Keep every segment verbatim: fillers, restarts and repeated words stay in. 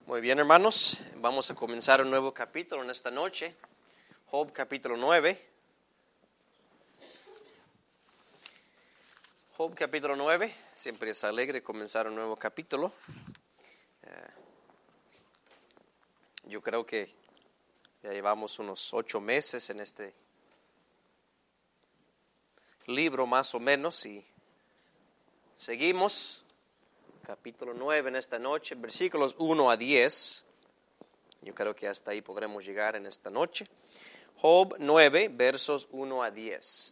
Muy bien, hermanos, vamos a comenzar un nuevo capítulo en esta noche, Job capítulo nueve. Job capítulo nueve, siempre es alegre comenzar un nuevo capítulo. Uh, yo creo que ya llevamos unos ocho meses en este libro más o menos y seguimos. Capítulo nueve en esta noche, versículos uno a diez. Yo creo que hasta ahí podremos llegar en esta noche. Job nueve, versos uno a diez.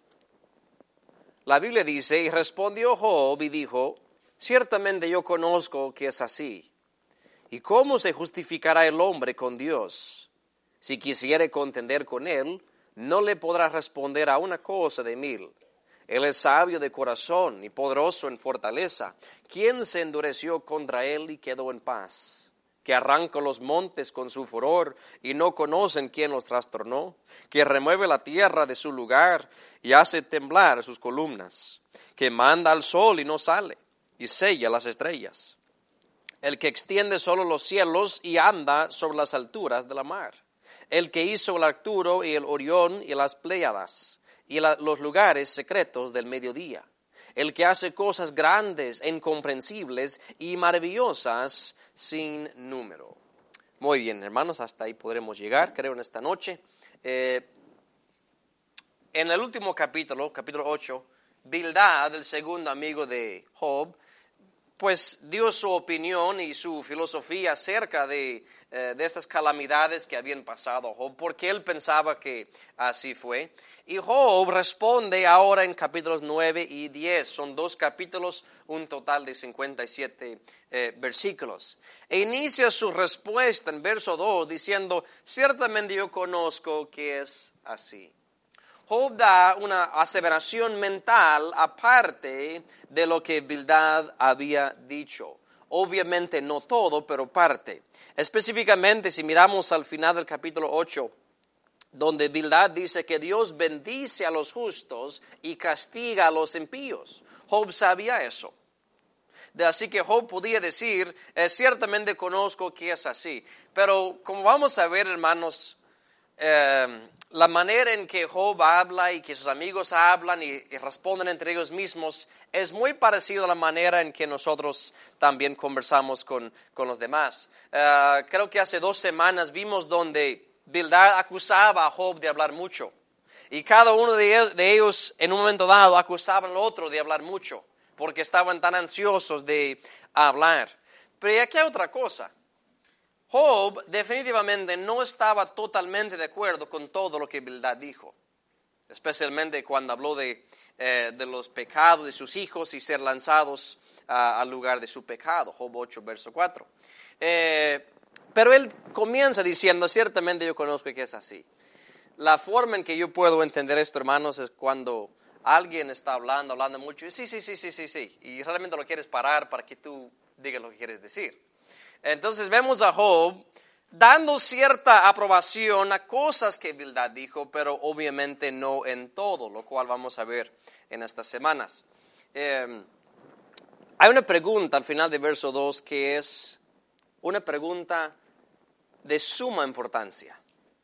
La Biblia dice, y respondió Job y dijo, ciertamente yo conozco que es así. ¿Y cómo se justificará el hombre con Dios? Si quisiere contender con él, no le podrá responder a una cosa de mil. Él es sabio de corazón y poderoso en fortaleza. ¿Quién se endureció contra él y quedó en paz? Que arranca los montes con su furor y no conocen quién los trastornó. Que remueve la tierra de su lugar y hace temblar sus columnas. Que manda al sol y no sale y sella las estrellas. El que extiende solo los cielos y anda sobre las alturas de la mar. El que hizo el Arturo y el Orión y las Pléyadas. Y la, los lugares secretos del mediodía, el que hace cosas grandes e incomprensibles y maravillosas sin número. Muy bien, hermanos, hasta ahí podremos llegar, creo, en esta noche. Eh, en el último capítulo, capítulo ocho, Bildad, el segundo amigo de Job, pues dio su opinión y su filosofía acerca de, eh, de estas calamidades que habían pasado a Job, porque él pensaba que así fue. Y Job responde ahora en capítulos nueve y diez. Son dos capítulos, un total de cincuenta y siete eh, versículos. E inicia su respuesta en verso dos diciendo, ciertamente yo conozco que es así. Job da una aseveración mental aparte de lo que Bildad había dicho. Obviamente no todo, pero parte. Específicamente, si miramos al final del capítulo ocho, donde Bildad dice que Dios bendice a los justos y castiga a los impíos. Job sabía eso. De así que Job podía decir, eh, ciertamente conozco que es así. Pero como vamos a ver, hermanos, eh, la manera en que Job habla y que sus amigos hablan y, y responden entre ellos mismos es muy parecido a la manera en que nosotros también conversamos con, con los demás. Uh, creo que hace dos semanas vimos donde Bildad acusaba a Job de hablar mucho. Y cada uno de ellos, de ellos en un momento dado acusaban al otro de hablar mucho, porque estaban tan ansiosos de hablar. Pero aquí hay otra cosa. Job definitivamente no estaba totalmente de acuerdo con todo lo que Bildad dijo, especialmente cuando habló de, eh, de los pecados de sus hijos y ser lanzados uh, al lugar de su pecado, Job ocho, verso cuatro. Eh, pero él comienza diciendo, ciertamente yo conozco que es así. La forma en que yo puedo entender esto, hermanos, es cuando alguien está hablando, hablando mucho, y sí, sí, sí, sí, sí, sí, y realmente lo quieres parar para que tú digas lo que quieres decir. Entonces vemos a Job dando cierta aprobación a cosas que Bildad dijo, pero obviamente no en todo, lo cual vamos a ver en estas semanas. Eh, hay una pregunta al final del verso dos que es una pregunta de suma importancia.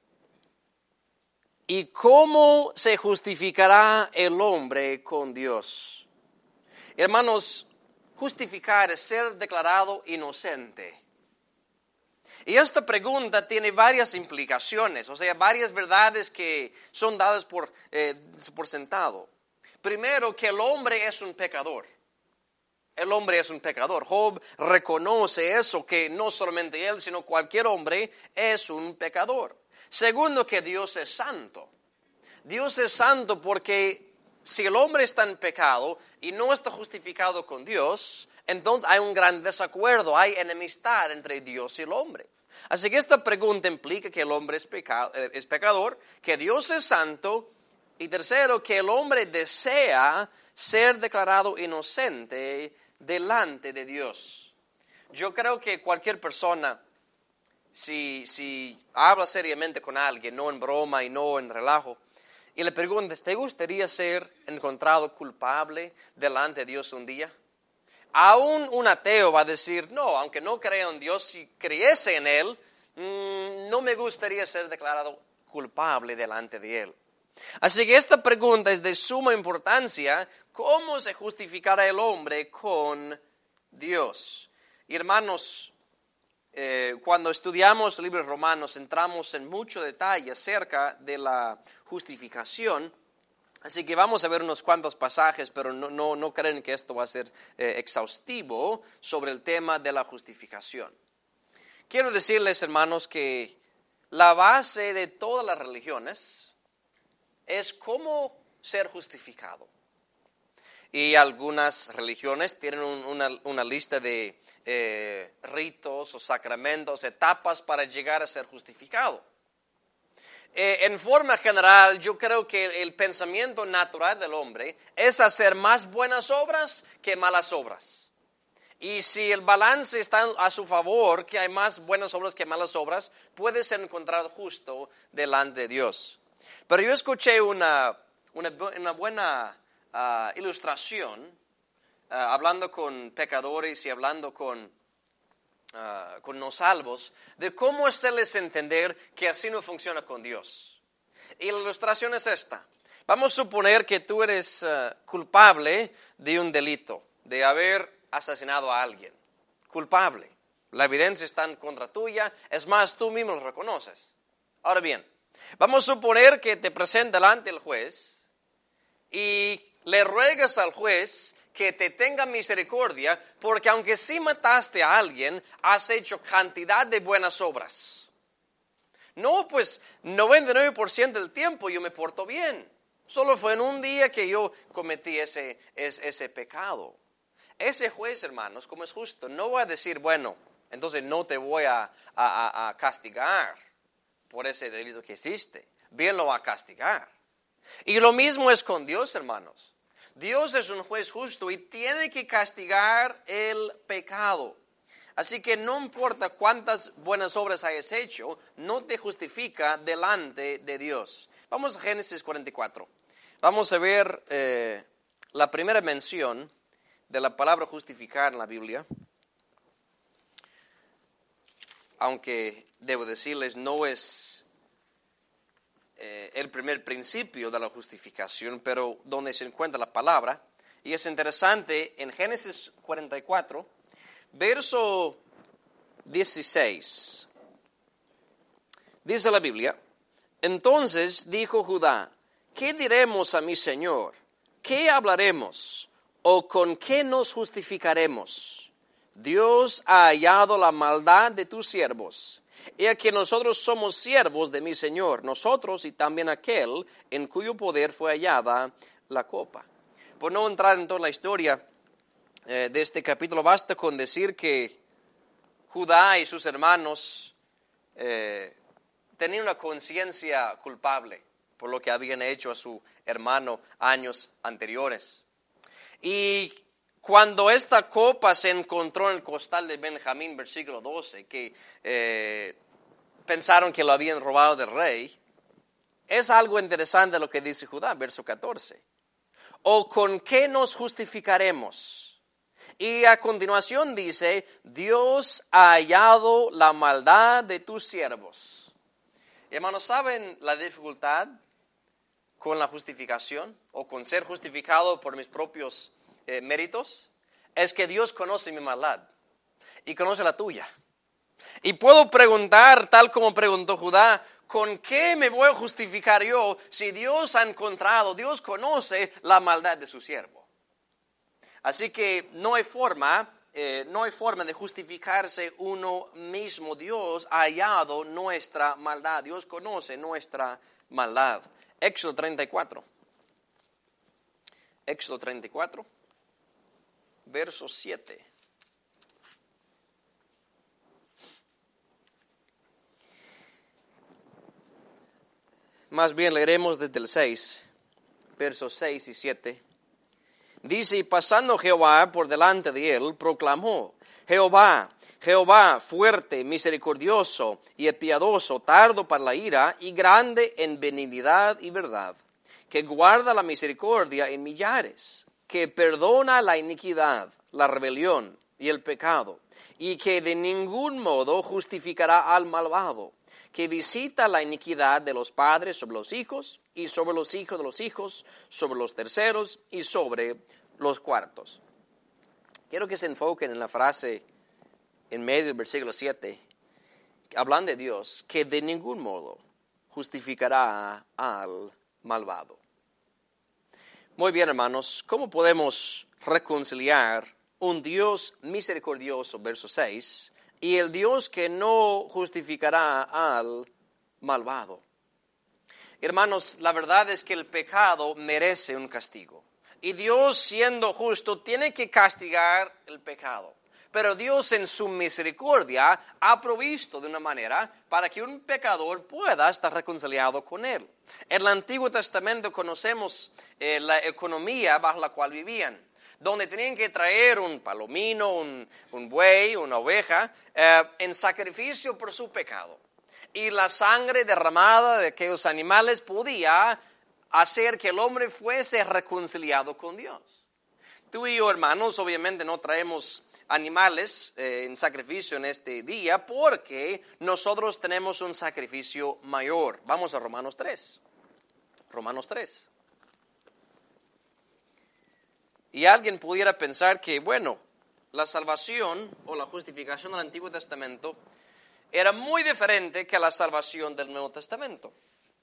¿Y cómo se justificará el hombre con Dios? Hermanos, justificar es ser declarado inocente. Y esta pregunta tiene varias implicaciones, o sea, varias verdades que son dadas por, eh, por sentado. Primero, que el hombre es un pecador. El hombre es un pecador. Job reconoce eso, que no solamente él, sino cualquier hombre es un pecador. Segundo, que Dios es santo. Dios es santo porque si el hombre está en pecado y no está justificado con Dios, entonces hay un gran desacuerdo, hay enemistad entre Dios y el hombre. Así que esta pregunta implica que el hombre es, peca, es pecador, que Dios es santo, y tercero, que el hombre desea ser declarado inocente delante de Dios. Yo creo que cualquier persona, si, si habla seriamente con alguien, no en broma y no en relajo, y le preguntas, ¿te gustaría ser encontrado culpable delante de Dios un día? Aún un ateo va a decir, no, aunque no creo en Dios, si creyese en Él, mmm, no me gustaría ser declarado culpable delante de Él. Así que esta pregunta es de suma importancia, ¿cómo se justificará el hombre con Dios? Y hermanos, eh, cuando estudiamos el libro de Romanos, entramos en mucho detalle acerca de la justificación. Así que vamos a ver unos cuantos pasajes, pero no, no, no creen que esto va a ser eh, exhaustivo sobre el tema de la justificación. Quiero decirles, hermanos, que la base de todas las religiones es cómo ser justificado. Y algunas religiones tienen un, una, una lista de eh, ritos o sacramentos, etapas para llegar a ser justificado. Eh, en forma general, yo creo que el, el pensamiento natural del hombre es hacer más buenas obras que malas obras. Y si el balance está a su favor, que hay más buenas obras que malas obras, puede ser encontrado justo delante de Dios. Pero yo escuché una, una, una buena uh, ilustración, uh, hablando con pecadores y hablando con... Uh, con no salvos, de cómo hacerles entender que así no funciona con Dios. Y la ilustración es esta. Vamos a suponer que tú eres uh, culpable de un delito, de haber asesinado a alguien. Culpable. La evidencia está en contra tuya, es más, tú mismo lo reconoces. Ahora bien, vamos a suponer que te presenta delante el juez y le ruegas al juez que te tenga misericordia, porque aunque sí mataste a alguien, has hecho cantidad de buenas obras. No, pues noventa y nueve por ciento del tiempo yo me porto bien. Solo fue en un día que yo cometí ese, ese, ese pecado. Ese juez, hermanos, como es justo, no va a decir, bueno, entonces no te voy a, a, a castigar por ese delito que hiciste. Bien lo va a castigar. Y lo mismo es con Dios, hermanos. Dios es un juez justo y tiene que castigar el pecado. Así que no importa cuántas buenas obras hayas hecho, no te justifica delante de Dios. Vamos a Génesis cuarenta y cuatro. Vamos a ver eh, la primera mención de la palabra justificar en la Biblia. Aunque debo decirles, no es Eh, el primer principio de la justificación, pero donde se encuentra la palabra. Y es interesante, en Génesis cuarenta y cuatro, verso dieciséis, dice la Biblia, entonces dijo Judá, ¿qué diremos a mi Señor? ¿Qué hablaremos? ¿O con qué nos justificaremos? Dios ha hallado la maldad de tus siervos. Y aquí nosotros somos siervos de mi Señor, nosotros y también aquel en cuyo poder fue hallada la copa. Por no entrar en toda la historia eh, de este capítulo, basta con decir que Judá y sus hermanos eh, tenían una conciencia culpable por lo que habían hecho a su hermano años anteriores. Y cuando esta copa se encontró en el costal de Benjamín, versículo doce, que eh, pensaron que lo habían robado del rey, es algo interesante lo que dice Judá, verso catorce. ¿O con qué nos justificaremos? Y a continuación dice, Dios ha hallado la maldad de tus siervos. Y hermanos, ¿saben la dificultad con la justificación o con ser justificado por mis propios Eh, méritos? Es que Dios conoce mi maldad y conoce la tuya. Y puedo preguntar, tal como preguntó Judá, ¿con qué me voy a justificar yo si Dios ha encontrado, Dios conoce la maldad de su siervo? Así que no hay forma, eh, no hay forma de justificarse uno mismo. Dios ha hallado nuestra maldad, Dios conoce nuestra maldad. Éxodo treinta y cuatro. Éxodo treinta y cuatro. Verso siete. Más bien leeremos desde el seis, versos seis y siete. Dice, y pasando Jehová por delante de él, proclamó, Jehová, Jehová, fuerte, misericordioso y piadoso, tardo para la ira y grande en benignidad y verdad, que guarda la misericordia en millares, que perdona la iniquidad, la rebelión y el pecado, y que de ningún modo justificará al malvado, que visita la iniquidad de los padres sobre los hijos, y sobre los hijos de los hijos, sobre los terceros, y sobre los cuartos. Quiero que se enfoquen en la frase en medio del versículo siete, hablando de Dios, que de ningún modo justificará al malvado. Muy bien, hermanos, ¿cómo podemos reconciliar un Dios misericordioso, verso seis, y el Dios que no justificará al malvado? Hermanos, la verdad es que el pecado merece un castigo. Y Dios, siendo justo, tiene que castigar el pecado. Pero Dios en su misericordia ha provisto de una manera para que un pecador pueda estar reconciliado con Él. En el Antiguo Testamento conocemos eh, la economía bajo la cual vivían, donde tenían que traer un palomino, un, un buey, una oveja, eh, en sacrificio por su pecado. Y la sangre derramada de aquellos animales podía hacer que el hombre fuese reconciliado con Dios. Tú y yo, hermanos, obviamente no traemos animales eh, en sacrificio en este día porque nosotros tenemos un sacrificio mayor. Vamos a Romanos tres. Romanos tres. Y alguien pudiera pensar que, bueno, la salvación o la justificación del Antiguo Testamento era muy diferente que la salvación del Nuevo Testamento.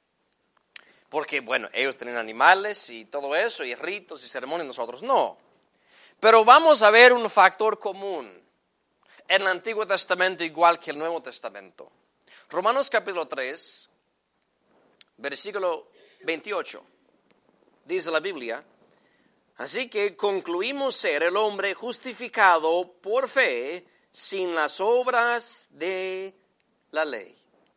Porque, bueno, ellos tenían animales y todo eso, y ritos y ceremonias, nosotros no. Pero vamos a ver un factor común en el Antiguo Testamento igual que el Nuevo Testamento. Romanos capítulo tres, versículo veintiocho, dice la Biblia: así que concluimos ser el hombre justificado por fe sin las obras de la ley.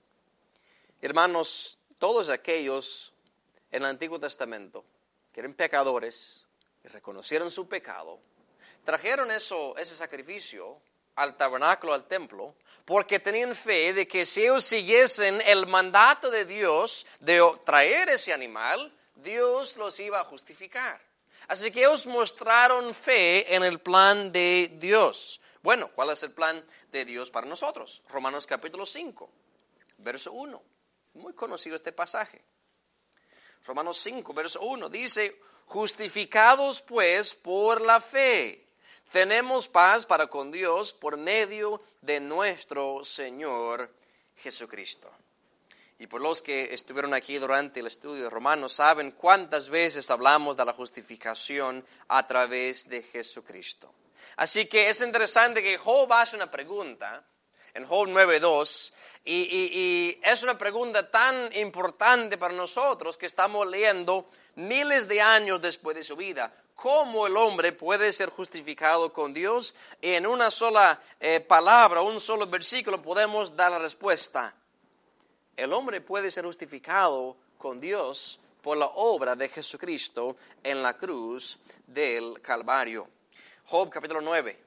Hermanos, todos aquellos en el Antiguo Testamento que eran pecadores y reconocieron su pecado, trajeron eso, ese sacrificio al tabernáculo, al templo, porque tenían fe de que si ellos siguiesen el mandato de Dios de traer ese animal, Dios los iba a justificar. Así que ellos mostraron fe en el plan de Dios. Bueno, ¿cuál es el plan de Dios para nosotros? Romanos capítulo cinco, verso uno. Muy conocido este pasaje. Romanos cinco, verso uno, dice: justificados pues por la fe, tenemos paz para con Dios por medio de nuestro Señor Jesucristo. Y por los que estuvieron aquí durante el estudio de Romanos, saben cuántas veces hablamos de la justificación a través de Jesucristo. Así que es interesante que Job hace una pregunta en Job nueve dos, y, y, y es una pregunta tan importante para nosotros que estamos leyendo miles de años después de su vida. ¿Cómo el hombre puede ser justificado con Dios? Y en una sola eh, palabra, un solo versículo podemos dar la respuesta. El hombre puede ser justificado con Dios por la obra de Jesucristo en la cruz del Calvario. Job capítulo nueve.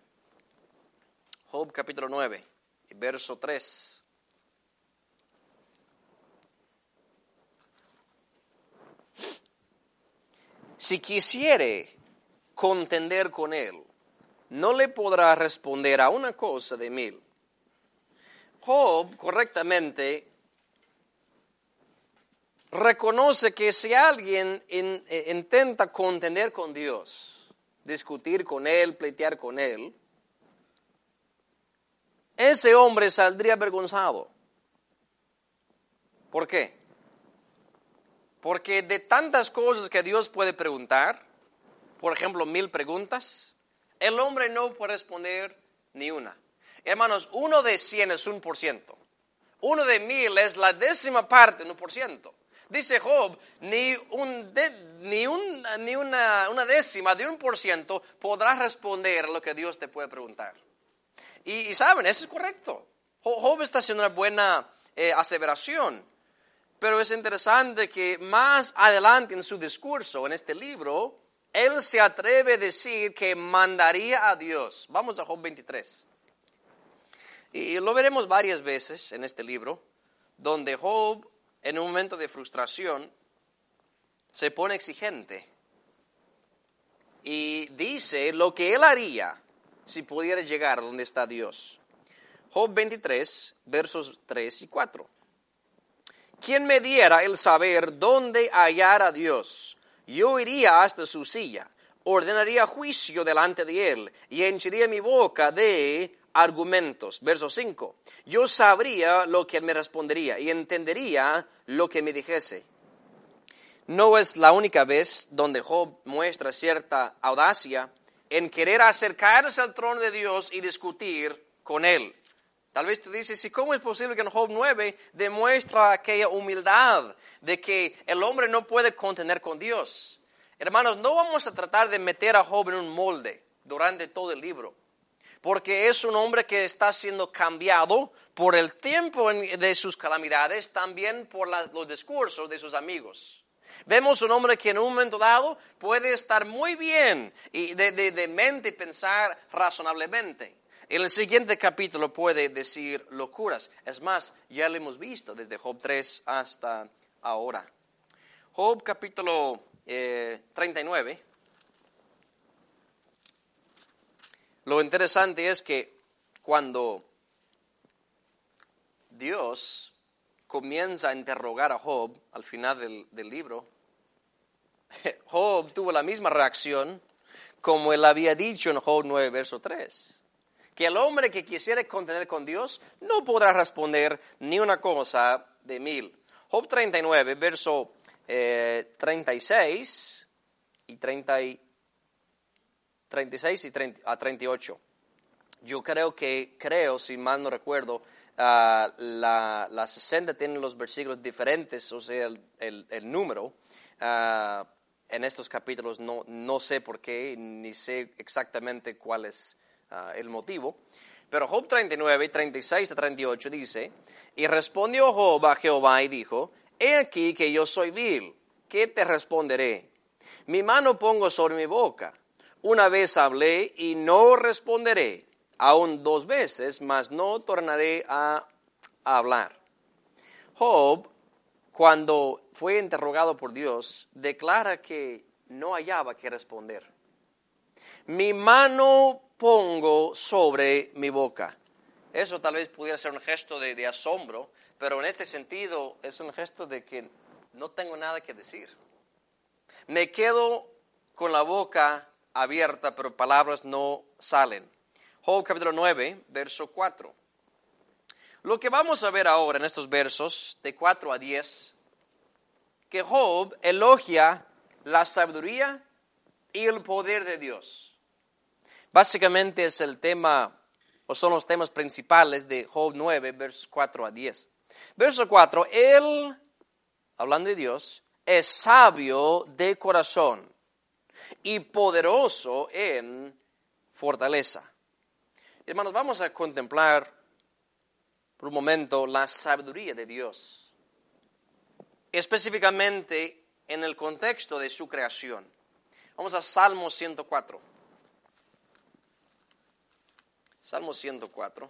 Job capítulo nueve. Verso tres. Si quisiere contender con él, no le podrá responder a una cosa de mil. Job correctamente reconoce que si alguien in, eh, intenta contender con Dios, discutir con él, pleitear con él, ese hombre saldría avergonzado. ¿Por qué? Porque de tantas cosas que Dios puede preguntar, por ejemplo, mil preguntas, el hombre no puede responder ni una. Hermanos, uno de cien es un por ciento. Uno de mil es la décima parte, un por ciento. Dice Job, ni, un de, ni, un, ni una, una décima de un por ciento podrás responder a lo que Dios te puede preguntar. Y, y saben, eso es correcto. Job está haciendo una buena eh, aseveración. Pero es interesante que más adelante en su discurso, en este libro, él se atreve a decir que mandaría a Dios. Vamos a Job veintitrés. Y, y lo veremos varias veces en este libro, donde Job, en un momento de frustración, se pone exigente. y dice lo que él haría si pudiera llegar a donde está Dios. Job veintitrés, versos tres y cuatro. ¿Quién me diera el saber dónde hallar a Dios? Yo iría hasta su silla, ordenaría juicio delante de él y henchiría mi boca de argumentos. Verso cinco. Yo sabría lo que él me respondería y entendería lo que me dijese. No es la única vez donde Job muestra cierta audacia en querer acercarse al trono de Dios y discutir con él. Tal vez tú dices, ¿y cómo es posible que en Job nueve demuestra aquella humildad de que el hombre no puede contener con Dios? Hermanos, no vamos a tratar de meter a Job en un molde durante todo el libro, porque es un hombre que está siendo cambiado por el tiempo de sus calamidades, también por la, los discursos de sus amigos. Vemos un hombre que en un momento dado puede estar muy bien y de, de, de mente y pensar razonablemente. En el siguiente capítulo puede decir locuras. Es más, ya lo hemos visto desde Job tres hasta ahora. Job capítulo eh, treinta y nueve. Lo interesante es que cuando Dios comienza a interrogar a Job al final del, del libro, Job tuvo la misma reacción como él había dicho en Job nueve, verso tres. Que el hombre que quisiera contener con Dios no podrá responder ni una cosa de mil. Job treinta y nueve, verso eh, treinta y seis y treinta, treinta y seis y treinta, a treinta y ocho. Yo creo que, creo, si mal no recuerdo, uh, la, la sesenta tiene los versículos diferentes, o sea, el, el, el número. Uh, en estos capítulos no, no sé por qué, ni sé exactamente cuál es Uh, el motivo, pero Job treinta y nueve, treinta y seis a treinta y ocho dice, y respondió Job a Jehová y dijo, he aquí que yo soy vil, ¿qué te responderé? Mi mano pongo sobre mi boca, una vez hablé y no responderé, aún dos veces, mas no tornaré a, a hablar. Job, cuando fue interrogado por Dios, declara que no hallaba que responder. Mi mano pongo sobre mi boca. Eso tal vez pudiera ser un gesto de, de asombro, pero en este sentido es un gesto de que no tengo nada que decir. Me quedo con la boca abierta, pero palabras no salen. Job capítulo nueve, verso cuatro. Lo que vamos a ver ahora en estos versos de cuatro a diez, que Job elogia la sabiduría y el poder de Dios. Básicamente es el tema, o son los temas principales de Job nueve, versos cuatro a diez. Verso cuatro, él, hablando de Dios, es sabio de corazón y poderoso en fortaleza. Hermanos, vamos a contemplar por un momento la sabiduría de Dios, específicamente en el contexto de su creación. Vamos a Salmo ciento cuatro. Salmo ciento cuatro.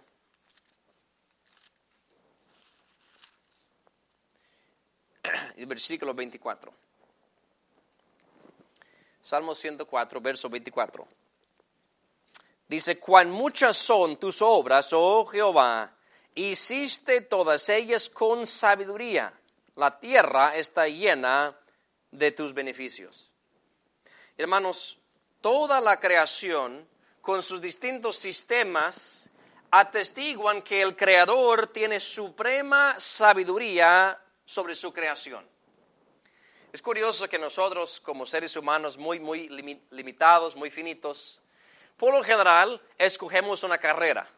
El versículo veinticuatro. Salmo ciento cuatro, verso veinticuatro. Dice, cuán muchas son tus obras, oh Jehová, hiciste todas ellas con sabiduría. La tierra está llena de tus beneficios. Hermanos, toda la creación, con sus distintos sistemas, atestiguan que el Creador tiene suprema sabiduría sobre su creación. Es curioso que nosotros, como seres humanos muy, muy limitados, muy finitos, por lo general, escogemos una carrera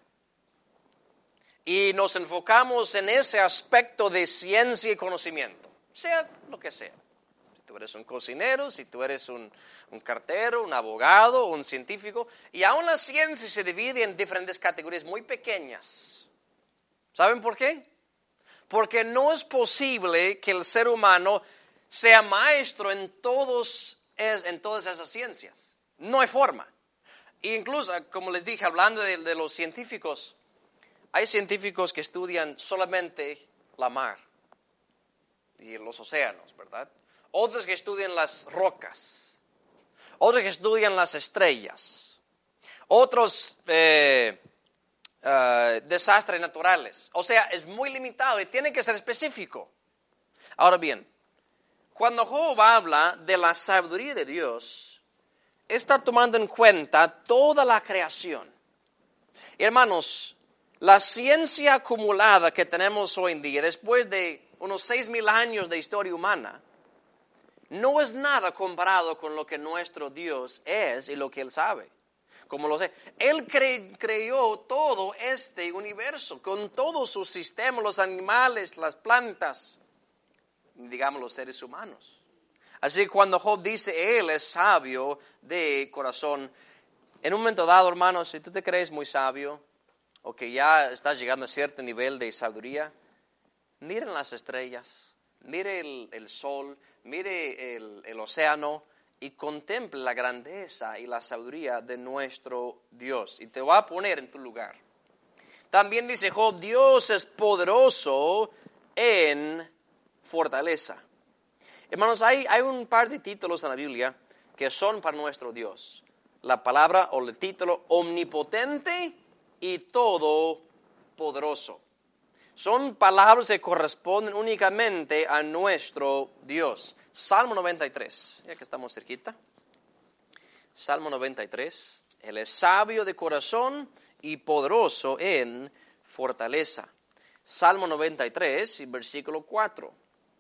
y nos enfocamos en ese aspecto de ciencia y conocimiento, sea lo que sea. Si tú eres un cocinero, si tú eres un, un cartero, un abogado, un científico, y aún la ciencia se divide en diferentes categorías muy pequeñas. ¿Saben por qué? Porque no es posible que el ser humano sea maestro en, todos, en todas esas ciencias. No hay forma. E incluso, como les dije, hablando de, de los científicos, hay científicos que estudian solamente la mar y los océanos, ¿verdad? Otros que estudian las rocas. otros que estudian las estrellas, otros eh, uh, desastres naturales. O sea, es muy limitado y tiene que ser específico. Ahora bien, cuando Job habla de la sabiduría de Dios, está tomando en cuenta toda la creación. Hermanos, la ciencia acumulada que tenemos hoy en día, después de unos seis mil años de historia humana, no es nada comparado con lo que nuestro Dios es y lo que Él sabe. Como lo sé, Él cre- creó todo este universo, con todo su sistema, los animales, las plantas, digamos los seres humanos. Así que cuando Job dice, Él es sabio de corazón, en un momento dado, hermanos, si tú te crees muy sabio, o que ya estás llegando a cierto nivel de sabiduría, miren las estrellas, mire el, el sol, mire el, el océano y contemple la grandeza y la sabiduría de nuestro Dios. Y te va a poner en tu lugar. También dice Job, Dios es poderoso en fortaleza. Hermanos, hay, hay un par de títulos en la Biblia que son para nuestro Dios. La palabra o el título omnipotente y todopoderoso. Son palabras que corresponden únicamente a nuestro Dios. Salmo noventa y tres, ya que estamos cerquita. Salmo noventa y tres. Él es sabio de corazón y poderoso en fortaleza. Salmo noventa y tres, y versículo cuatro.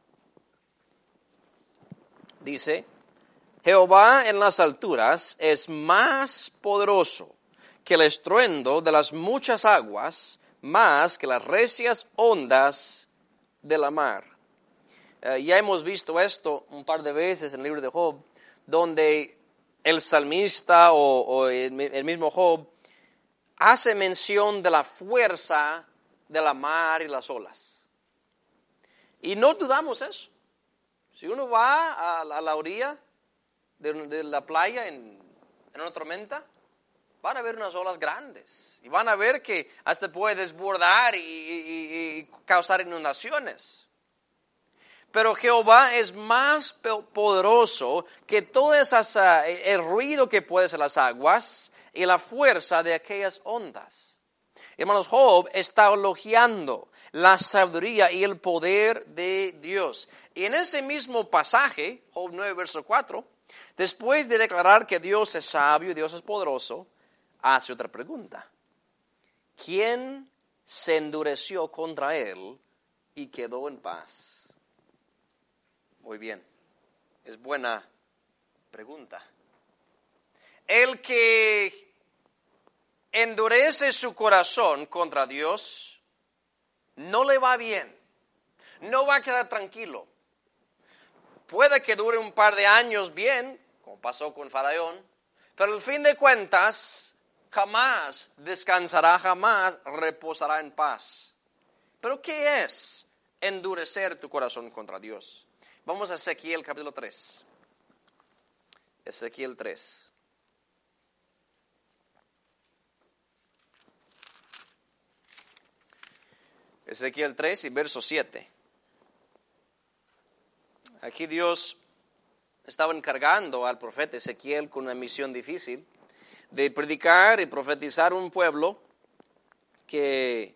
Dice, Jehová en las alturas es más poderoso que el estruendo de las muchas aguas, más que las recias ondas de la mar. Uh, ya hemos visto esto un par de veces en el libro de Job, donde el salmista o, o el, el mismo Job hace mención de la fuerza de la mar y las olas. Y no dudamos eso. Si uno va a, a la orilla de, de la playa en, en una tormenta, van a ver unas olas grandes y van a ver que hasta puede desbordar y, y, y causar inundaciones. Pero Jehová es más poderoso que todo esas, uh, el ruido que puede ser las aguas y la fuerza de aquellas ondas. Hermanos, Job está elogiando la sabiduría y el poder de Dios. Y en ese mismo pasaje, Job nueve, verso cuatro, después de declarar que Dios es sabio y Dios es poderoso, hace otra pregunta. ¿Quién se endureció contra él y quedó en paz? Muy bien, es buena pregunta. El que endurece su corazón contra Dios, no le va bien, no va a quedar tranquilo. Puede que dure un par de años bien, como pasó con Faraón, pero al fin de cuentas, jamás descansará, jamás reposará en paz. ¿Pero qué es endurecer tu corazón contra Dios? Vamos a Ezequiel capítulo tres. Ezequiel tres. Ezequiel tres y verso siete. Aquí Dios estaba encargando al profeta Ezequiel con una misión difícil de predicar y profetizar un pueblo que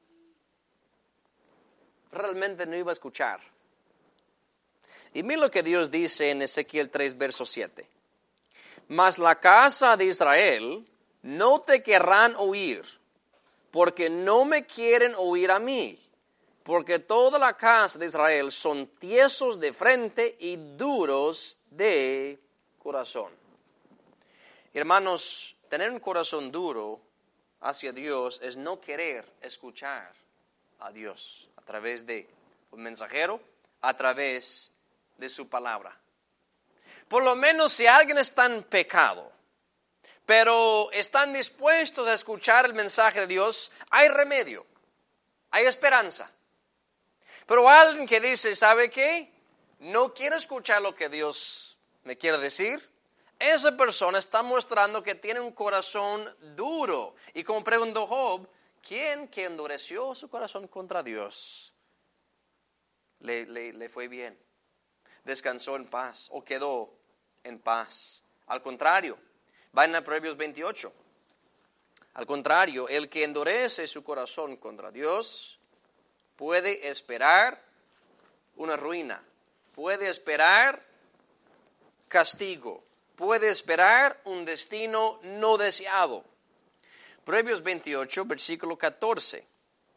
realmente no iba a escuchar. Y mira lo que Dios dice en Ezequiel tres, verso siete. Mas la casa de Israel no te querrán oír, porque no me quieren oír a mí, porque toda la casa de Israel son tiesos de frente y duros de corazón. Hermanos, tener un corazón duro hacia Dios es no querer escuchar a Dios a través de un mensajero, a través de su palabra. Por lo menos si alguien está en pecado, pero están dispuestos a escuchar el mensaje de Dios, hay remedio, hay esperanza. Pero alguien que dice, ¿sabe qué? No quiero escuchar lo que Dios me quiere decir. Esa persona está mostrando que tiene un corazón duro. Y como preguntó Job, ¿quién que endureció su corazón contra Dios le, le, le fue bien? Descansó en paz o quedó en paz. Al contrario, vayan a Proverbios veintiocho. Al contrario, el que endurece su corazón contra Dios puede esperar una ruina, puede esperar castigo, puede esperar un destino no deseado. Proverbios veintiocho, versículo catorce.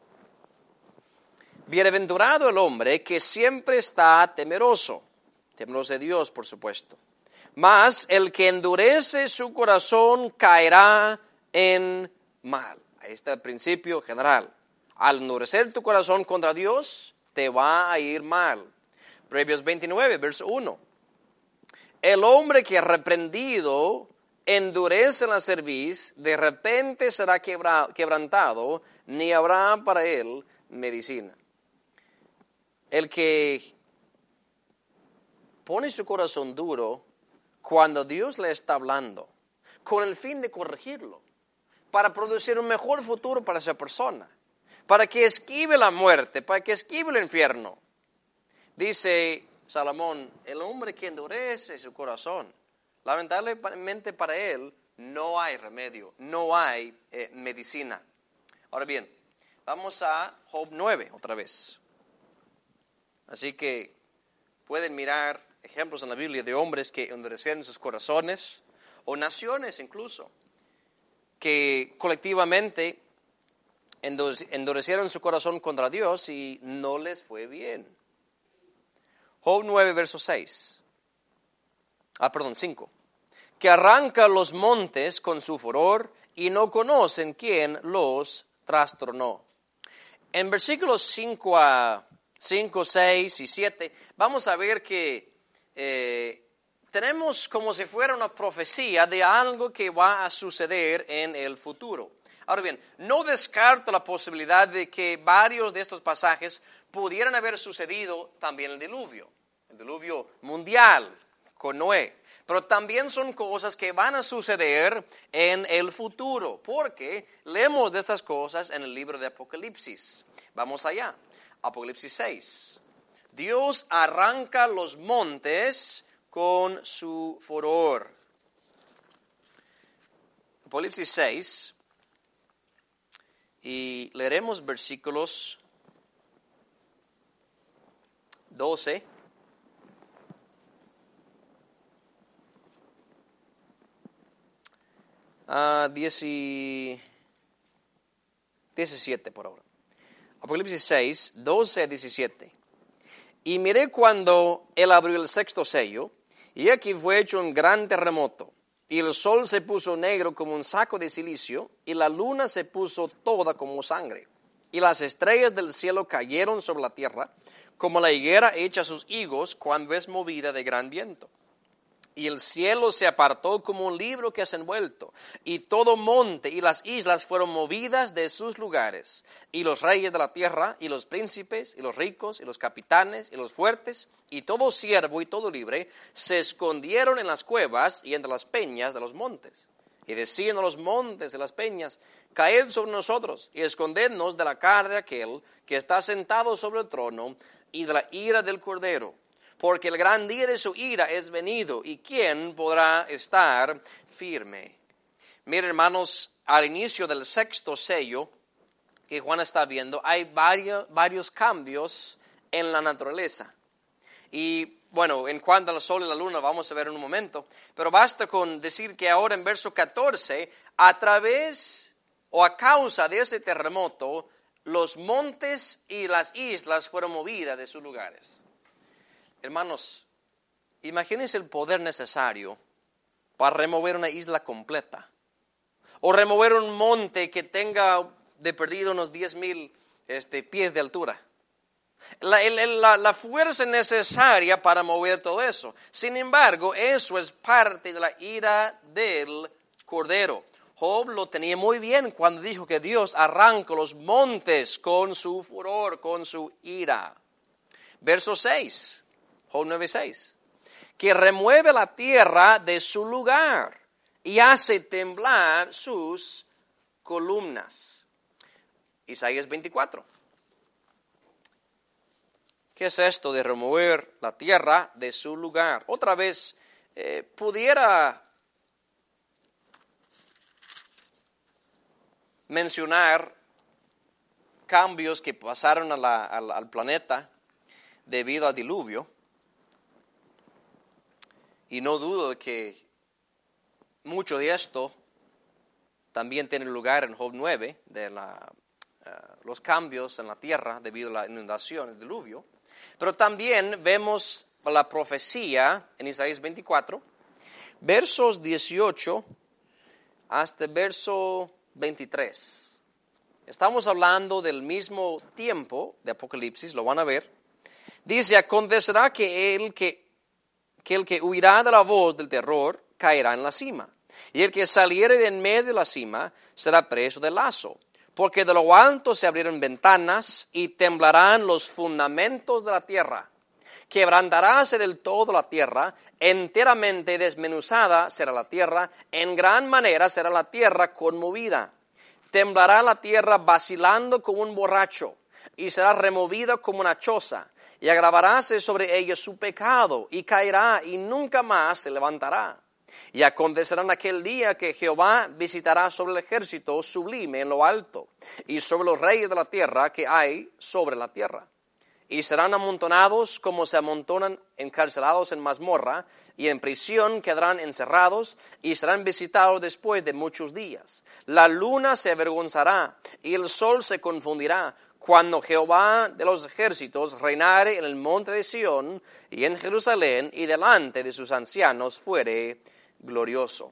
Bienaventurado el hombre que siempre está temeroso, temeroso de Dios, por supuesto. Mas el que endurece su corazón caerá en mal. Ahí está el principio general. Al endurecer tu corazón contra Dios, te va a ir mal. Proverbios veintinueve, verso uno. El hombre que reprendido endurece la cerviz, de repente será quebra, quebrantado, ni habrá para él medicina. El que pone su corazón duro cuando Dios le está hablando, con el fin de corregirlo, para producir un mejor futuro para esa persona, para que esquive la muerte, para que esquive el infierno. Dice Salomón, el hombre que endurece su corazón, lamentablemente para él no hay remedio, no hay eh, medicina. Ahora bien, vamos a Job nueve otra vez. Así que pueden mirar ejemplos en la Biblia de hombres que endurecieron sus corazones, o naciones incluso, que colectivamente endurecieron su corazón contra Dios y no les fue bien. Job nueve, verso seis. Ah, perdón, cinco. Que arranca los montes con su furor y no conocen quién los trastornó. En versículos cinco a cinco, seis y siete, vamos a ver que eh, tenemos como si fuera una profecía de algo que va a suceder en el futuro. Ahora bien, no descarto la posibilidad de que varios de estos pasajes pudieran haber sucedido también el diluvio, el diluvio mundial con Noé. Pero también son cosas que van a suceder en el futuro, porque leemos de estas cosas en el libro de Apocalipsis. Vamos allá, Apocalipsis seis. Dios arranca los montes con su furor. Apocalipsis seis, y leeremos versículos doce a diecisiete por ahora. Apocalipsis seis, doce a diecisiete. Y miré cuando él abrió el sexto sello, y aquí fue hecho un gran terremoto, y el sol se puso negro como un saco de silicio, y la luna se puso toda como sangre, y las estrellas del cielo cayeron sobre la tierra, como la higuera echa sus higos cuando es movida de gran viento. Y el cielo se apartó como un libro que es envuelto, y todo monte y las islas fueron movidas de sus lugares. Y los reyes de la tierra, y los príncipes, y los ricos, y los capitanes, y los fuertes, y todo siervo y todo libre, se escondieron en las cuevas y entre las peñas de los montes. Y decían a los montes de las peñas, caed sobre nosotros, y escondednos de la cara de aquel que está sentado sobre el trono, y de la ira del Cordero. Porque el gran día de su ira es venido, y ¿quién podrá estar firme? Miren, hermanos, al inicio del sexto sello que Juan está viendo, hay varios, varios cambios en la naturaleza. Y bueno, en cuanto al sol y la luna, vamos a ver en un momento, pero basta con decir que ahora en verso catorce, a través o a causa de ese terremoto, los montes y las islas fueron movidas de sus lugares. Hermanos, imagínense el poder necesario para remover una isla completa, o remover un monte que tenga de perdido unos diez mil este, pies de altura. La, la, la fuerza necesaria para mover todo eso. Sin embargo, eso es parte de la ira del Cordero. Job lo tenía muy bien cuando dijo que Dios arranca los montes con su furor, con su ira. Verso seis. Job nueve seis, que remueve la tierra de su lugar y hace temblar sus columnas. Isaías veinticuatro. ¿Qué es esto de remover la tierra de su lugar? Otra vez, eh, pudiera mencionar cambios que pasaron a la, al, al planeta debido al diluvio. Y no dudo de que mucho de esto también tiene lugar en Job nueve, de la, uh, los cambios en la tierra debido a la inundación, el diluvio. Pero también vemos la profecía en Isaías veinticuatro, versos dieciocho hasta verso veintitrés. Estamos hablando del mismo tiempo de Apocalipsis, lo van a ver. Dice, acontecerá que el que, que el que huirá de la voz del terror caerá en la cima, y el que saliere de en medio de la cima será preso del lazo, porque de lo alto se abrieron ventanas y temblarán los fundamentos de la tierra. Quebrantaráse del todo la tierra, enteramente desmenuzada será la tierra, en gran manera será la tierra conmovida. Temblará la tierra vacilando como un borracho, y será removida como una choza, y agravaráse sobre ella su pecado, y caerá, y nunca más se levantará. Y acontecerá en aquel día que Jehová visitará sobre el ejército sublime en lo alto, y sobre los reyes de la tierra que hay sobre la tierra. Y serán amontonados como se amontonan encarcelados en mazmorra, y en prisión quedarán encerrados, y serán visitados después de muchos días. La luna se avergonzará, y el sol se confundirá, cuando Jehová de los ejércitos reinare en el monte de Sión, y en Jerusalén, y delante de sus ancianos fuere glorioso.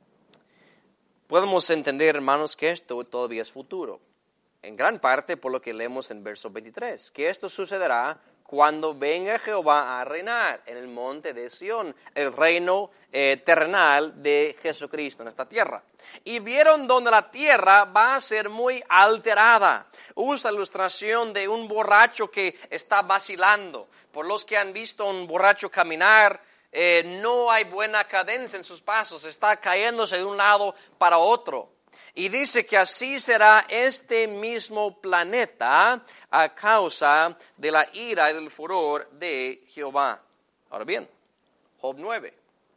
Podemos entender, hermanos, que esto todavía es futuro. En gran parte por lo que leemos en verso veintitrés, que esto sucederá cuando venga Jehová a reinar en el monte de Sión, el reino eh, terrenal de Jesucristo en esta tierra. Y vieron donde la tierra va a ser muy alterada. Usa la ilustración de un borracho que está vacilando. Por los que han visto un borracho caminar, eh, no hay buena cadencia en sus pasos, está cayéndose de un lado para otro. Y dice que así será este mismo planeta a causa de la ira y del furor de Jehová. Ahora bien, Job nueve.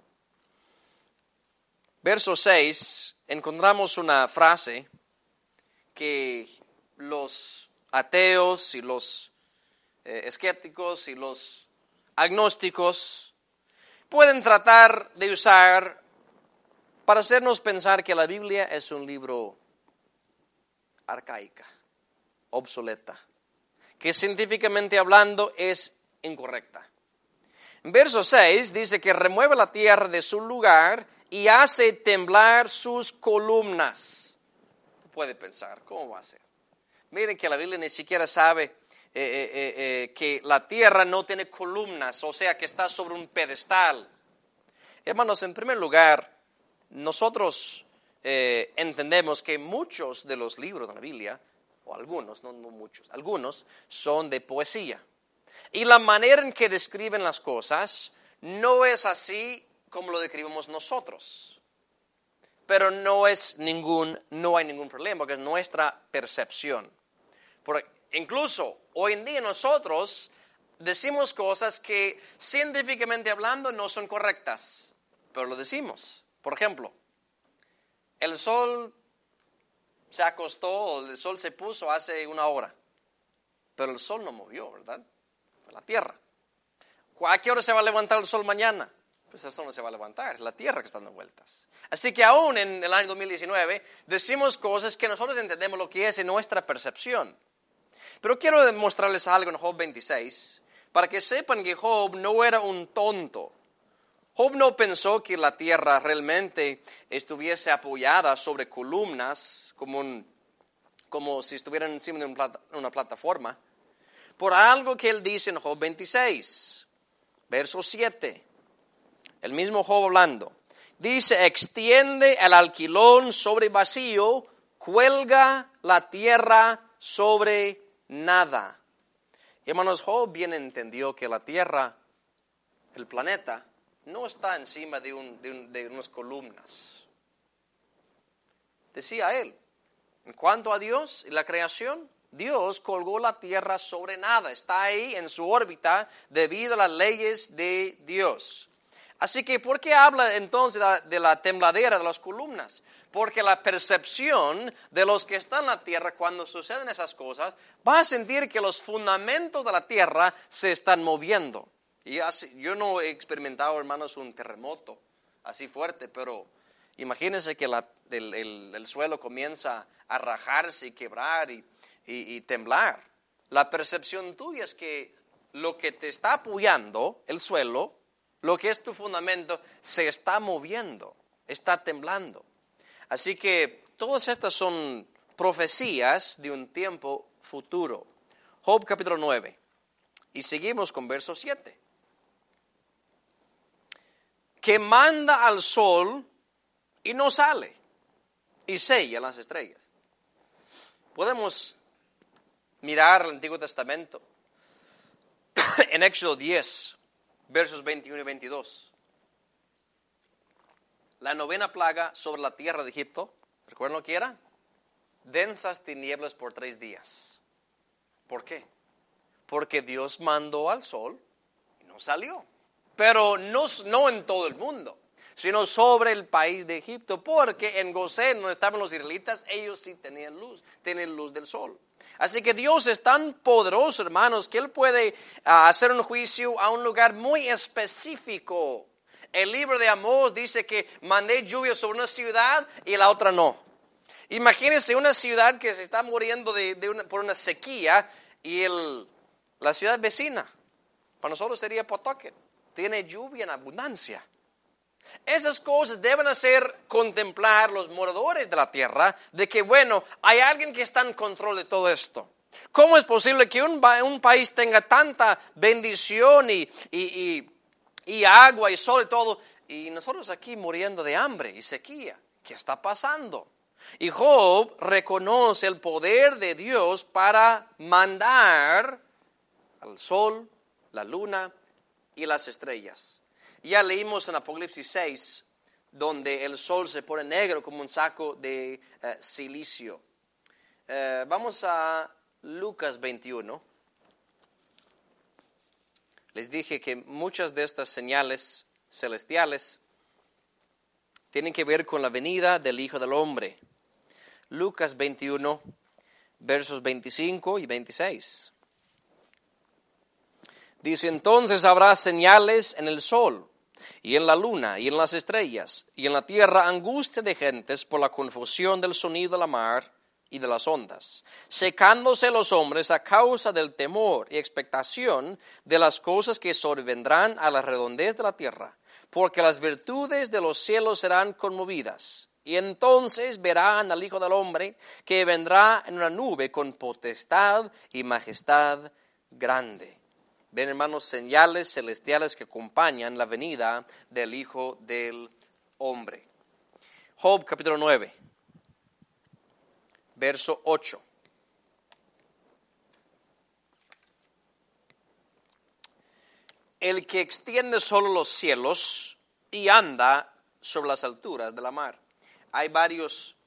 Verso seis, encontramos una frase que los ateos y los eh, escépticos y los agnósticos pueden tratar de usar para hacernos pensar que la Biblia es un libro arcaica, obsoleta, que científicamente hablando es incorrecta. En verso seis dice que remueve la tierra de su lugar y hace temblar sus columnas. Puede pensar, ¿cómo va a ser? Miren que la Biblia ni siquiera sabe eh, eh, eh, que la tierra no tiene columnas, o sea que está sobre un pedestal. Hermanos, en primer lugar, nosotros eh, entendemos que muchos de los libros de la Biblia, o algunos, no, no muchos, algunos son de poesía. Y la manera en que describen las cosas no es así como lo describimos nosotros. Pero no es ningún, no hay ningún problema, porque es nuestra percepción. Porque incluso hoy en día nosotros decimos cosas que científicamente hablando no son correctas, pero lo decimos. Por ejemplo, el sol se acostó o el sol se puso hace una hora, pero el sol no movió, ¿verdad? Fue la tierra. ¿A qué hora se va a levantar el sol mañana? Pues el sol no se va a levantar, es la tierra que está dando vueltas. Así que aún en el año dos mil diecinueve decimos cosas que nosotros entendemos lo que es en nuestra percepción. Pero quiero demostrarles algo en Job veintiséis, para que sepan que Job no era un tonto. Job no pensó que la tierra realmente estuviese apoyada sobre columnas, como, un, como si estuvieran encima de un plata, una plataforma, por algo que él dice en Job veintiséis, verso siete. El mismo Job hablando. Dice, extiende el alquilón sobre vacío, cuelga la tierra sobre nada. Y hermanos, Job bien entendió que la tierra, el planeta, no está encima de, un, de, un, de unas columnas. Decía él, en cuanto a Dios y la creación, Dios colgó la tierra sobre nada, está ahí en su órbita debido a las leyes de Dios. Así que, ¿por qué habla entonces de la, de la tembladera de las columnas? Porque la percepción de los que están en la tierra cuando suceden esas cosas, va a sentir que los fundamentos de la tierra se están moviendo. Y así, yo no he experimentado, hermanos, un terremoto así fuerte, pero imagínense que la, el, el, el suelo comienza a rajarse y quebrar y, y, y temblar. La percepción tuya es que lo que te está apoyando, el suelo, lo que es tu fundamento, se está moviendo, está temblando. Así que todas estas son profecías de un tiempo futuro. Job capítulo nueve. Y seguimos con verso siete. Que manda al sol y no sale, y sella las estrellas. Podemos mirar el Antiguo Testamento en Éxodo diez, versos veintiuno y veintidós. La novena plaga sobre la tierra de Egipto, ¿recuerdan lo que era? Densas tinieblas por tres días. ¿Por qué? Porque Dios mandó al sol y no salió. Pero no, no en todo el mundo, sino sobre el país de Egipto, porque en Gosén, donde estaban los israelitas, ellos sí tenían luz, tenían luz del sol. Así que Dios es tan poderoso, hermanos, que Él puede uh, hacer un juicio a un lugar muy específico. El libro de Amós dice que mandé lluvia sobre una ciudad y la otra no. Imagínense una ciudad que se está muriendo de, de una, por una sequía y el, la ciudad vecina, para nosotros sería Pawtucket, tiene lluvia en abundancia. Esas cosas deben hacer contemplar los moradores de la tierra de que, bueno, hay alguien que está en control de todo esto. ¿Cómo es posible que un, un país tenga tanta bendición y, y, y, y agua y sol y todo, y nosotros aquí muriendo de hambre y sequía? ¿Qué está pasando? Y Job reconoce el poder de Dios para mandar al sol, la luna y las estrellas. Ya leímos en Apocalipsis seis, donde el sol se pone negro como un saco de uh, silicio. Uh, vamos a Lucas veintiuno. Les dije que muchas de estas señales celestiales tienen que ver con la venida del Hijo del Hombre. Lucas veintiuno, versos veinticinco y veintiséis. Dice, entonces habrá señales en el sol, y en la luna, y en las estrellas, y en la tierra angustia de gentes por la confusión del sonido de la mar y de las ondas, secándose los hombres a causa del temor y expectación de las cosas que sobrevendrán a la redondez de la tierra, porque las virtudes de los cielos serán conmovidas. Y entonces verán al Hijo del Hombre que vendrá en una nube con potestad y majestad grande. Ven, hermanos, señales celestiales que acompañan la venida del Hijo del Hombre. Job capítulo nueve, verso ocho. El que extiende solo los cielos y anda sobre las alturas de la mar. Hay varios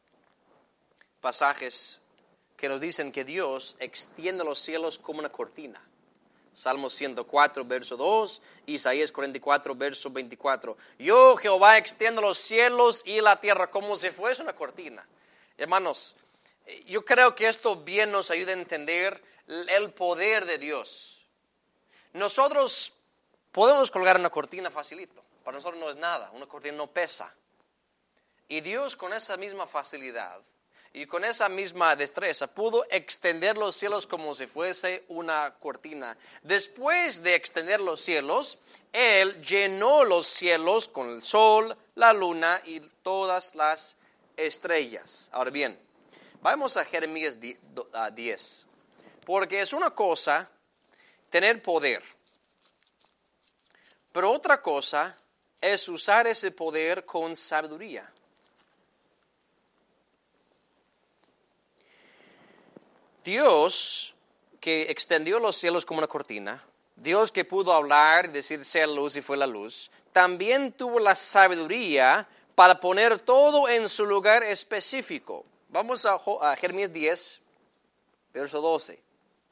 pasajes que nos dicen que Dios extiende los cielos como una cortina. Salmos ciento cuatro, verso dos, Isaías cuarenta y cuatro, verso veinticuatro. Yo, Jehová, extiendo los cielos y la tierra como si fuese una cortina. Hermanos, yo creo que esto bien nos ayuda a entender el poder de Dios. Nosotros podemos colgar una cortina facilito. Para nosotros no es nada, una cortina no pesa. Y Dios con esa misma facilidad y con esa misma destreza pudo extender los cielos como si fuese una cortina. Después de extender los cielos, Él llenó los cielos con el sol, la luna y todas las estrellas. Ahora bien, vamos a Jeremías diez, porque es una cosa tener poder, pero otra cosa es usar ese poder con sabiduría. Dios que extendió los cielos como una cortina, Dios que pudo hablar y decir sea luz y fue la luz, también tuvo la sabiduría para poner todo en su lugar específico. Vamos a, a Jeremías diez, verso doce.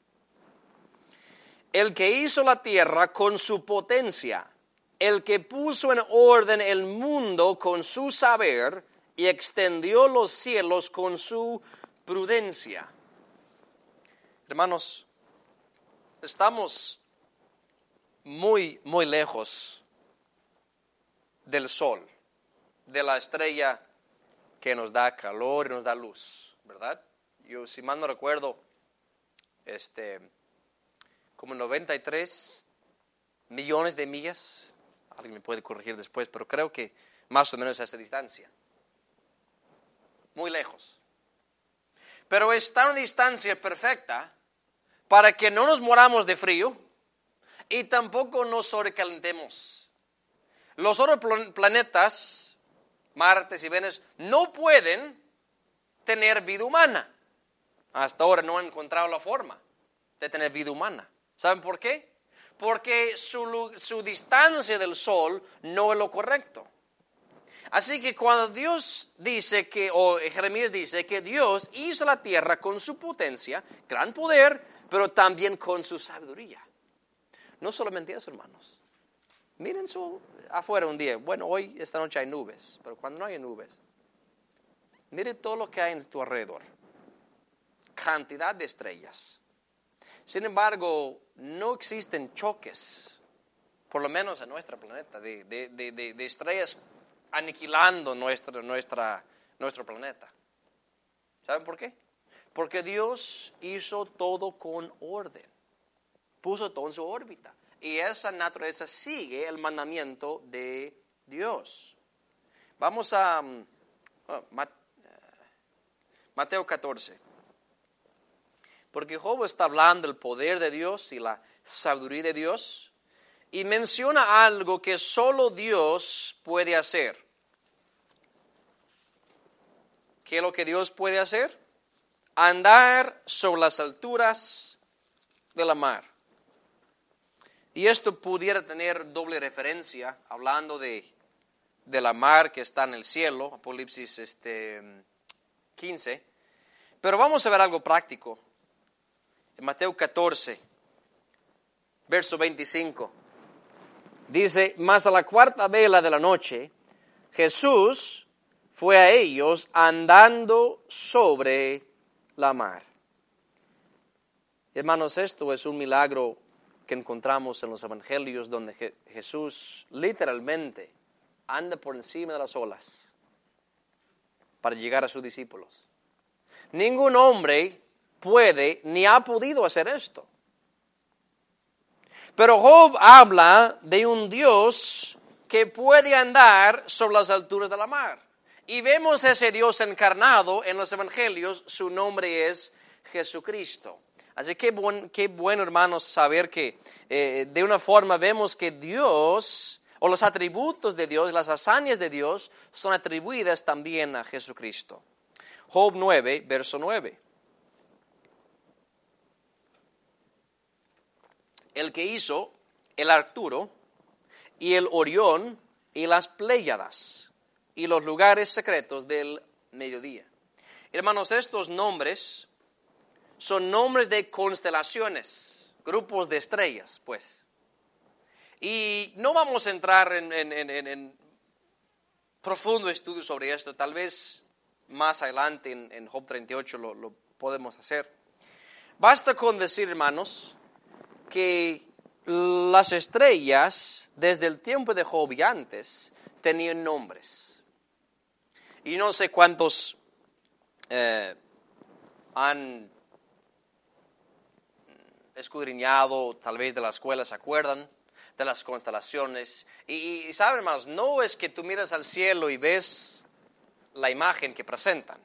El que hizo la tierra con su potencia, el que puso en orden el mundo con su saber y extendió los cielos con su prudencia. Hermanos, estamos muy, muy lejos del sol, de la estrella que nos da calor y nos da luz, ¿verdad? Yo, si mal no recuerdo, este, como noventa y tres millones de millas, alguien me puede corregir después, pero creo que más o menos a esa distancia. Muy lejos. Pero está una distancia perfecta para que no nos moramos de frío y tampoco nos sobrecalentemos. Los otros planetas, Marte y Venus, no pueden tener vida humana. Hasta ahora no han encontrado la forma de tener vida humana. ¿Saben por qué? Porque su, su distancia del Sol no es lo correcto. Así que cuando Dios dice que, o Jeremías dice que Dios hizo la tierra con su potencia, gran poder, pero también con su sabiduría. No solamente eso, hermanos. Miren su, afuera un día. Bueno, hoy, esta noche hay nubes, pero cuando no hay nubes, mire todo lo que hay en tu alrededor. Cantidad de estrellas. Sin embargo, no existen choques, por lo menos en nuestro planeta, de, de, de, de, de estrellas aniquilando nuestra, nuestra, nuestro planeta. ¿Saben por qué? Porque Dios hizo todo con orden. Puso todo en su órbita. Y esa naturaleza sigue el mandamiento de Dios. Vamos a oh, Mateo catorce. Porque Job está hablando del poder de Dios y la sabiduría de Dios. Y menciona algo que solo Dios puede hacer. ¿Qué es lo que Dios puede hacer? Andar sobre las alturas de la mar. Y esto pudiera tener doble referencia, hablando de, de la mar que está en el cielo, Apocalipsis este, quince. Pero vamos a ver algo práctico. En Mateo catorce, verso veinticinco. Dice, mas a la cuarta vela de la noche, Jesús fue a ellos andando sobre la mar. Hermanos, esto es un milagro que encontramos en los evangelios, donde Je- Jesús literalmente anda por encima de las olas para llegar a sus discípulos. Ningún hombre puede ni ha podido hacer esto. Pero Job habla de un Dios que puede andar sobre las alturas de la mar. Y vemos ese Dios encarnado en los evangelios, su nombre es Jesucristo. Así que buen, qué bueno, hermanos, saber que eh, de una forma vemos que Dios, o los atributos de Dios, las hazañas de Dios, son atribuidas también a Jesucristo. Job nueve, verso nueve. El que hizo el Arturo y el Orión y las Pléyades y los lugares secretos del mediodía. Hermanos, estos nombres son nombres de constelaciones, grupos de estrellas, pues. Y no vamos a entrar en, en, en, en profundo estudio sobre esto, tal vez más adelante en, en Job treinta y ocho lo, lo podemos hacer. Basta con decir, hermanos, que las estrellas, desde el tiempo de Job y antes, tenían nombres. Y no sé cuántos eh, han escudriñado, tal vez de la escuela se acuerdan, de las constelaciones. Y, y saben, hermanos, no es que tú miras al cielo y ves la imagen que presentan,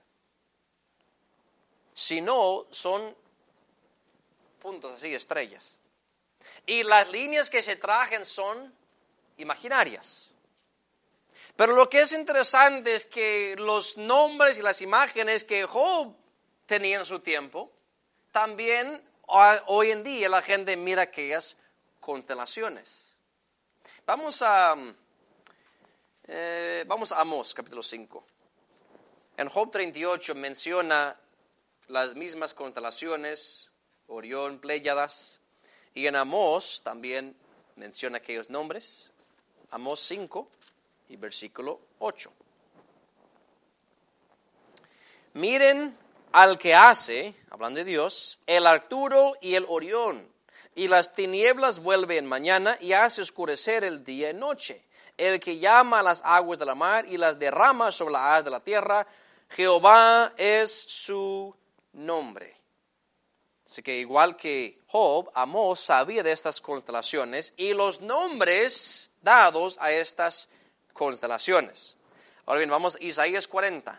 sino son puntos así, estrellas. Y las líneas que se trajen son imaginarias. Pero lo que es interesante es que los nombres y las imágenes que Job tenía en su tiempo, también hoy en día la gente mira aquellas constelaciones. Vamos a, eh, vamos a Amós, capítulo cinco. En Job treinta y ocho menciona las mismas constelaciones, Orión, Pléyades. Y en Amós también menciona aquellos nombres. Amós cinco y versículo ocho. Miren al que hace, hablando de Dios, el Arturo y el Orión, y las tinieblas vuelve en mañana y hace oscurecer el día en noche. El que llama a las aguas de la mar y las derrama sobre la haz de la tierra, Jehová es su nombre. Así que igual que Job, Amós sabía de estas constelaciones y los nombres dados a estas constelaciones. Ahora bien, vamos a Isaías cuarenta.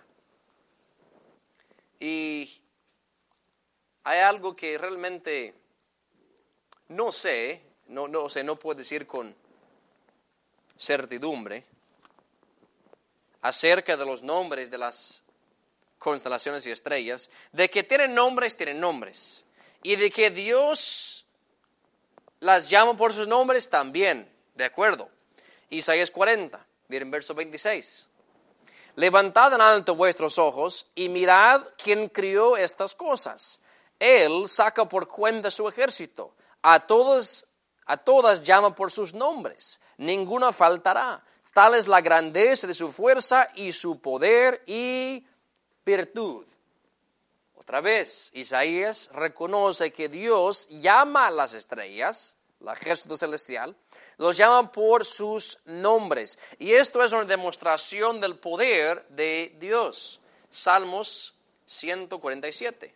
Y hay algo que realmente no sé, no, no, o sea, no puedo decir con certidumbre acerca de los nombres de las constelaciones y estrellas, de que tienen nombres, tienen nombres, y de que Dios las llama por sus nombres también, de acuerdo. Isaías cuarenta, miren verso veintiséis. Levantad en alto vuestros ojos y mirad quién crió estas cosas. Él saca por cuenta su ejército. A todas, a todas llama por sus nombres. Ninguna faltará. Tal es la grandeza de su fuerza y su poder y virtud. Otra vez, Isaías reconoce que Dios llama a las estrellas, el ejército celestial, los llama por sus nombres. Y esto es una demostración del poder de Dios. Salmos ciento cuarenta y siete.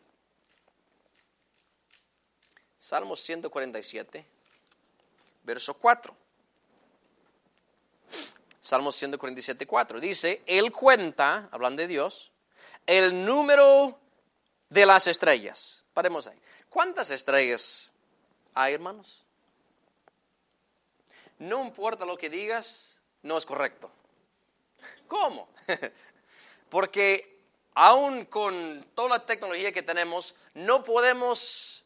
Salmos ciento cuarenta y siete, verso cuatro. Salmos ciento cuarenta y siete, cuatro. Dice, Él cuenta, hablando de Dios, el número de las estrellas. Paremos ahí. ¿Cuántas estrellas hay, hermanos? No importa lo que digas, no es correcto. ¿Cómo? Porque aún con toda la tecnología que tenemos, no podemos,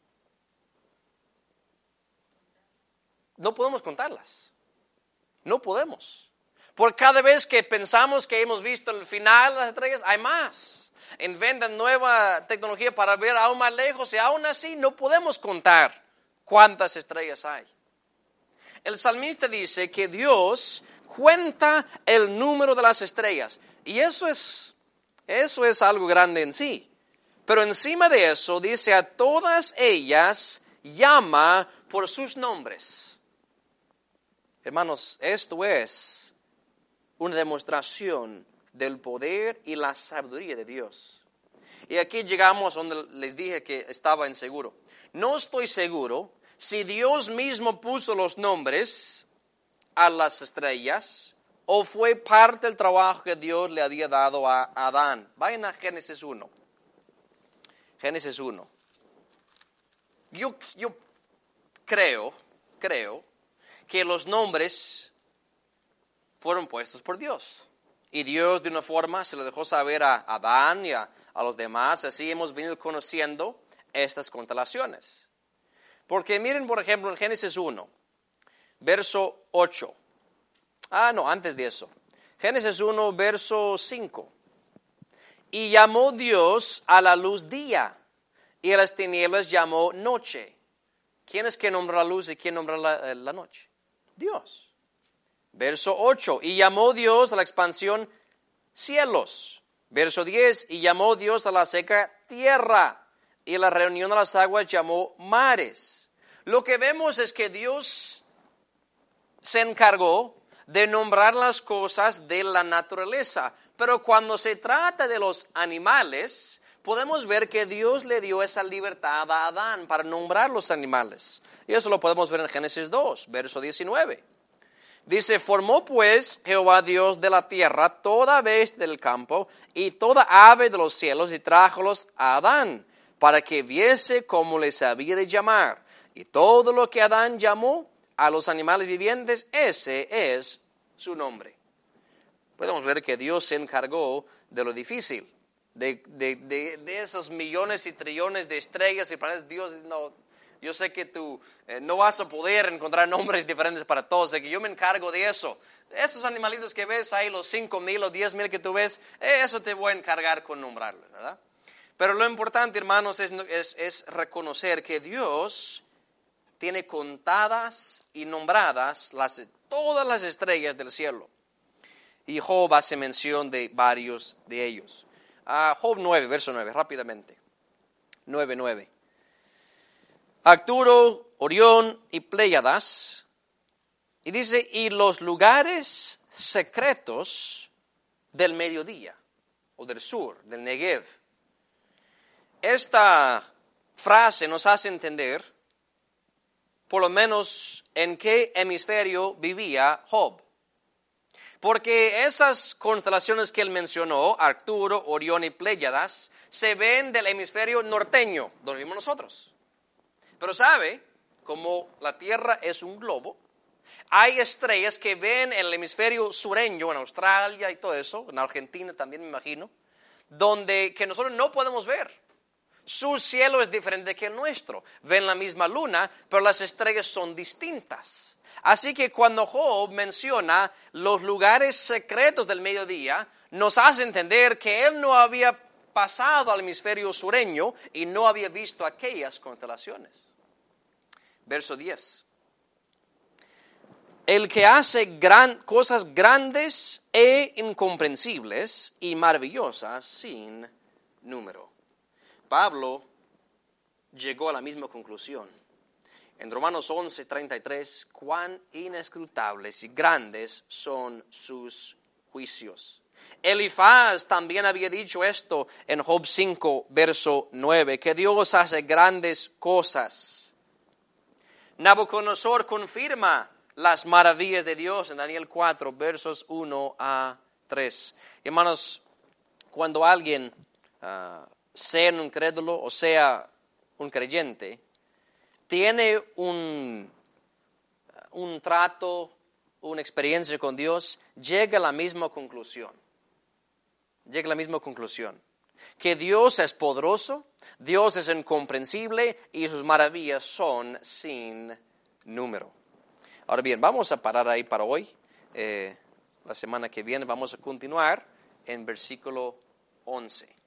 no podemos contarlas. No podemos. Por cada vez que pensamos que hemos visto el final de las estrellas, hay más. Inventan nueva tecnología para ver aún más lejos y aún así no podemos contar cuántas estrellas hay. El salmista dice que Dios cuenta el número de las estrellas. Y eso es, eso es algo grande en sí. Pero encima de eso dice a todas ellas llama por sus nombres. Hermanos, esto es una demostración del poder y la sabiduría de Dios. Y aquí llegamos donde les dije que estaba inseguro. No estoy seguro si Dios mismo puso los nombres a las estrellas o fue parte del trabajo que Dios le había dado a Adán. Vayan a Génesis uno. Génesis uno. Yo, yo creo, creo que los nombres fueron puestos por Dios. Y Dios de una forma se lo dejó saber a Adán y a, a los demás. Así hemos venido conociendo estas constelaciones. Porque miren, por ejemplo, en Génesis uno, verso ocho. Ah, no, antes de eso. Génesis uno, verso cinco. Y llamó Dios a la luz día, y a las tinieblas llamó noche. ¿Quién es que nombra la luz y quién nombra la, la noche? Dios. Verso ocho. Y llamó Dios a la expansión cielos. Verso diez. Y llamó Dios a la seca tierra. Y a la reunión de las aguas llamó mares. Lo que vemos es que Dios se encargó de nombrar las cosas de la naturaleza. Pero cuando se trata de los animales, podemos ver que Dios le dio esa libertad a Adán para nombrar los animales. Y eso lo podemos ver en Génesis dos, verso diecinueve. Dice, formó pues Jehová Dios de la tierra toda bestia del campo y toda ave de los cielos y trájolos a Adán, para que viese cómo les había de llamar. Y todo lo que Adán llamó a los animales vivientes, ese es su nombre. Podemos ver que Dios se encargó de lo difícil, de, de, de, de esos millones y trillones de estrellas y planetas. Dios no, yo sé que tú eh, no vas a poder encontrar nombres diferentes para todos, así que yo me encargo de eso. Esos animalitos que ves ahí, los cinco mil o diez mil que tú ves, eh, eso te voy a encargar con nombrarlos, ¿verdad? Pero lo importante, hermanos, es, es, es reconocer que Dios tiene contadas y nombradas las, todas las estrellas del cielo. Y Job hace mención de varios de ellos. Uh, Job nueve, verso nueve, rápidamente. nueve, nueve. Arturo, Orión y Pléyadas. Y dice, y los lugares secretos del mediodía, o del sur, del Negev. Esta frase nos hace entender, por lo menos, en qué hemisferio vivía Job. Porque esas constelaciones que él mencionó, Arturo, Orión y Pléyadas, se ven del hemisferio norteño, donde vivimos nosotros. Pero sabe, como la Tierra es un globo, hay estrellas que ven en el hemisferio sureño, en Australia y todo eso, en Argentina también me imagino, donde que nosotros no podemos ver. Su cielo es diferente que el nuestro. Ven la misma luna, pero las estrellas son distintas. Así que cuando Job menciona los lugares secretos del mediodía, nos hace entender que él no había pasado al hemisferio sureño y no había visto aquellas constelaciones. Verso diez. El que hace gran, cosas grandes e incomprensibles y maravillosas sin número. Pablo llegó a la misma conclusión. En Romanos once, treinta y tres, cuán inescrutables y grandes son sus juicios. Elifaz también había dicho esto en Job cinco, verso nueve, que Dios hace grandes cosas. Nabucodonosor confirma las maravillas de Dios en Daniel cuatro, versos uno a tres. Hermanos, cuando alguien, uh, sea un incrédulo o sea un creyente, tiene un, un trato, una experiencia con Dios, llega a la misma conclusión. Llega a la misma conclusión. Que Dios es poderoso, Dios es incomprensible y sus maravillas son sin número. Ahora bien, vamos a parar ahí para hoy. Eh, la semana que viene vamos a continuar en versículo once.